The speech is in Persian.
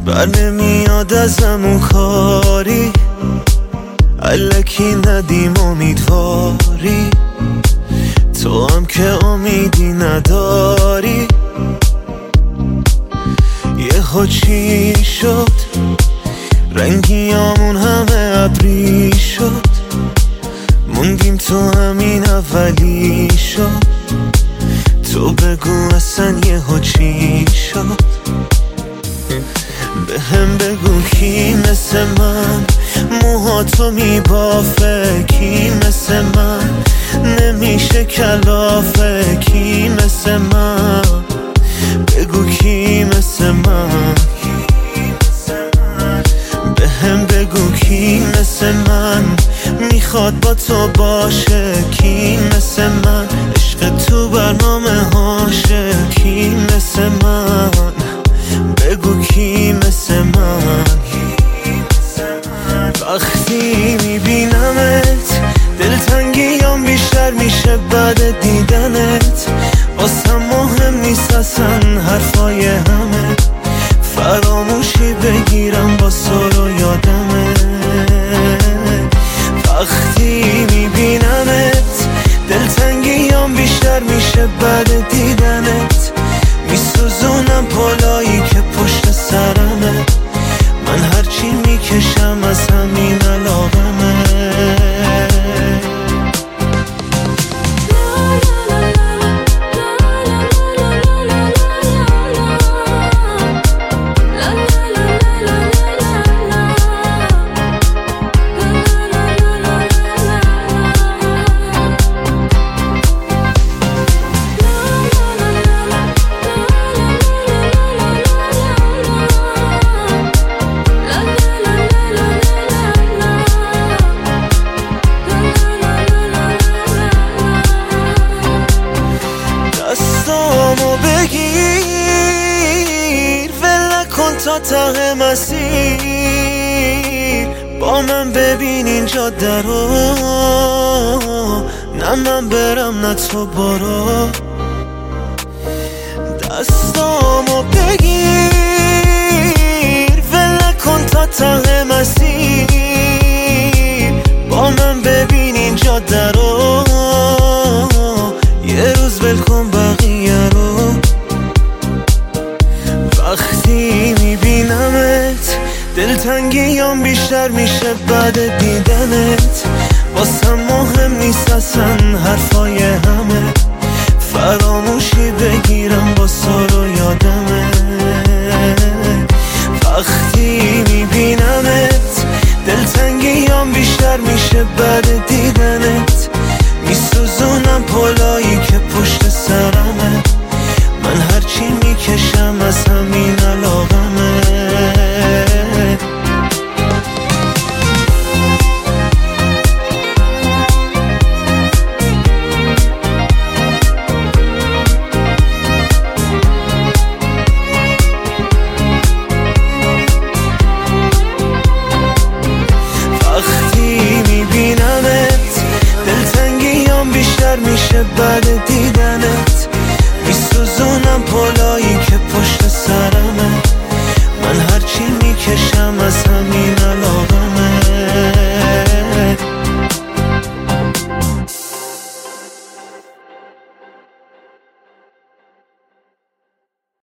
بر نمیاد ازم اون کاری، الکی ندیم امیدواری، تو هم که امیدی نداری. یهو چی شد رنگیامون همه ابری شد، موندیم تو همین اولی شد. تو بگو اصلا یهو چی شد، به هم بگو کی مثل من موهاتو میبافه، کی مثل من نمیشه کلافه، کی مثل من بگو کی مثل من، به هم بگو کی مثل من میخواد با تو باشه، کی مثل من عشق تو برنامه هاشه، کی مثل من بگو کی مثل من. وقتی میبینمت دلتنگیام بیشتر میشه بعد دیدنت، واسم مهم نیست اصلا حرفای همه، فراموشی بگیرم با سر و یادمه. وقتی میبینمت دلتنگیام بیشتر میشه بعد دیدنت، میسوزونم پلایی که پشت سرمه، من هرچی میکشم از همین علاقمه. دستامو بگیر ول کن تا ته مسیر، با من ببین اینجا درو، نه من برم نه تو برو. دستامو بگیر ول کن تا ته مسیر، با من ببین اینجا درو، یه روز ول کن بقیه رو. وقتی میبینمت دلتنگیام بیشتر میشه بعد دیدنت، واسم مهم نیست اصلا حرفای